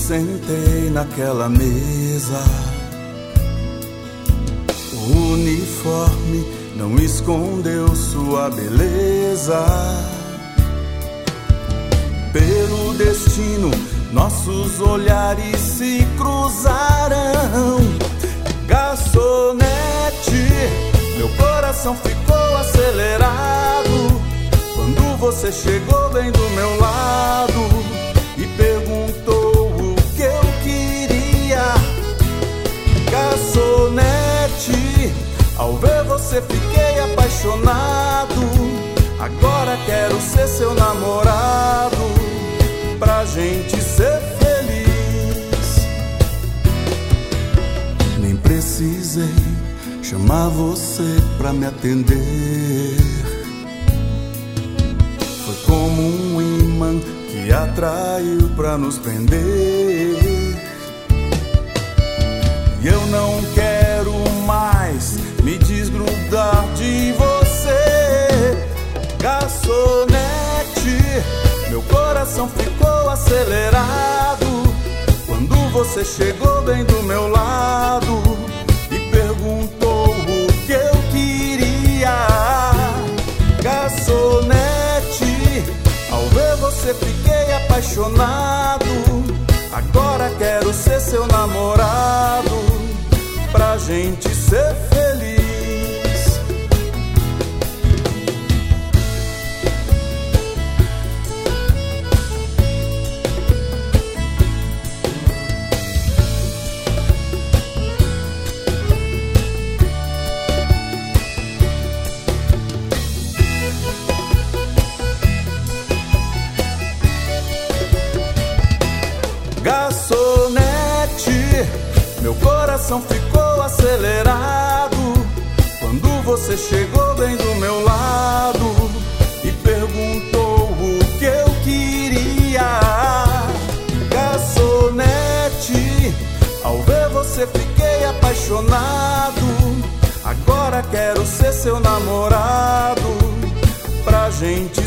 sentei naquela mesa. O uniforme não escondeu sua beleza. Pelo destino, nossos olhares se cruzaram. Garçonete, meu coração ficou acelerado quando você chegou bem do meu lado e perguntou o que eu queria. Garçonete, ao ver você fiquei apaixonado. Agora quero ser seu namorado, pra gente ser feliz. Nem precisei chamar você pra me atender. Foi como um imã que atraiu pra nos prender. E eu não quero mais me desgrudar de você. Garçonete, meu coração ficou acelerado quando você chegou bem do meu lado e perguntou o que eu queria. Garçonete, ao ver você fiquei apaixonado. Agora quero ser seu namorado, pra gente ser feliz. Garçonete, meu coração ficou acelerado quando você chegou bem do meu lado e perguntou o que eu queria. Garçonete, ao ver você fiquei apaixonado. Agora quero ser seu namorado, pra gente